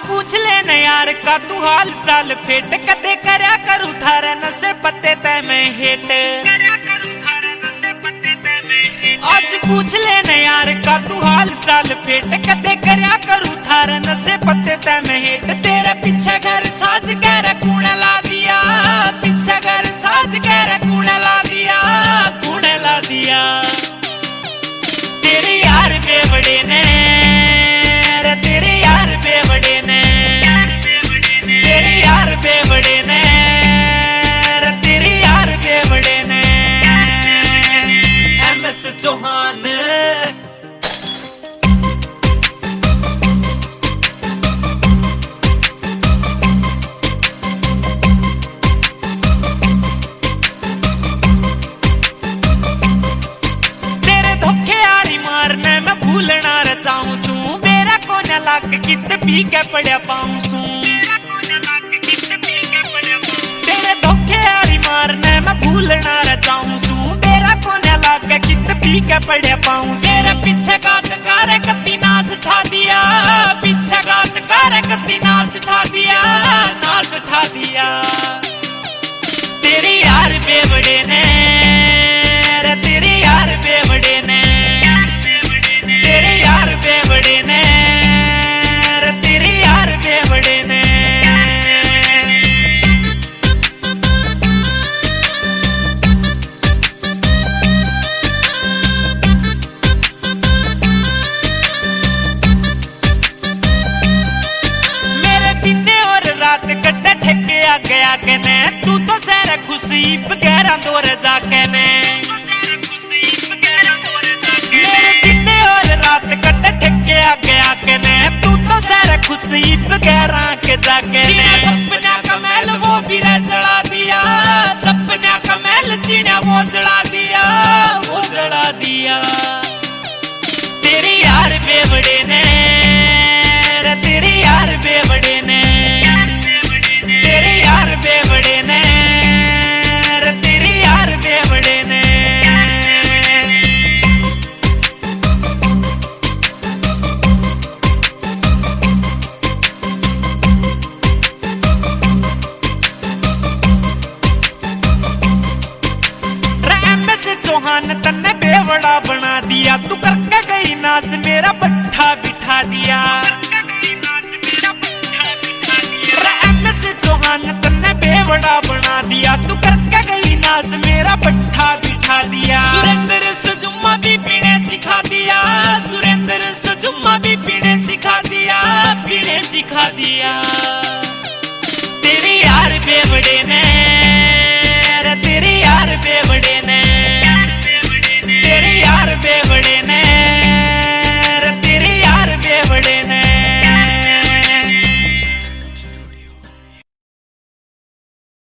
पूछ लेना यार का तू हाल चाल फेट कदे करया कर उठार नशे पत्ते तय में हेट। आज पूछ लेना यार का तू हाल चाल फेट कदे करया कर उठार नशे पत्ते तय में हेट। तेरे पीछे घर छाज कर कूड़ा ला दिया, पीछे घर छाज कर कूड़ा ला दिया, कूड़ा ला दिया। तेरे यार बेवड़े ने, तेरे यार बेवड़े ने, तेरे यार बेवड़े ने, तेरे यार बेवड़े ने। MS चौहान तेरे धोखे यारी मारने में भूलना रचाऊं सू, मेरा कोना लाग कित पी के पड़या पाऊं सू। तेरे धोखे यारी मारने में भूलना रचाऊं सू, मेरा कोना लाग कित पी के पड़या पाऊं। तेरे पीछे गात कार कत्ती नाश उठा दिया, पीछे गात कार कत्ती नाश उठा दिया, नाश उठा दिया। तेरे यार बेवड़े ने, तेरे यार बेवड़े ने, तेरे यार बेवड़े ने, तेरे यार बेवड़े ने। मेरे दिन और रात कट्टे ठेके आ गया के ने, तू तो सैर खुशी बगैरा दौर जाके ने। रात कट ठेके आ गया के ने, तू तो सैर खुशी बगैरा के जाके ने। सपना का महल वो भी जला दिया, सपना का महल जीना वो जला दिया, वो जला दिया। तेरे यार बेवड़े ने, तेरे यार बेवड़े ने, तेरे यार बेवड़े ने, तेरे यार बेवड़े ने। चौहान तन्ने बेवड़ा बना दिया, तू करके गई नाश मेरा पट्ठा बिठा दिया। MS चौहान तन्ने बेवड़ा बना दिया, तू करके गई नाश मेरा पट्ठा बिठा दिया। सुरेंद्र सजुम्मा भी पीने सिखा दिया, सुरेंद्र सजुम्मा भी पीने सिखा दिया, पीने सिखा दिया।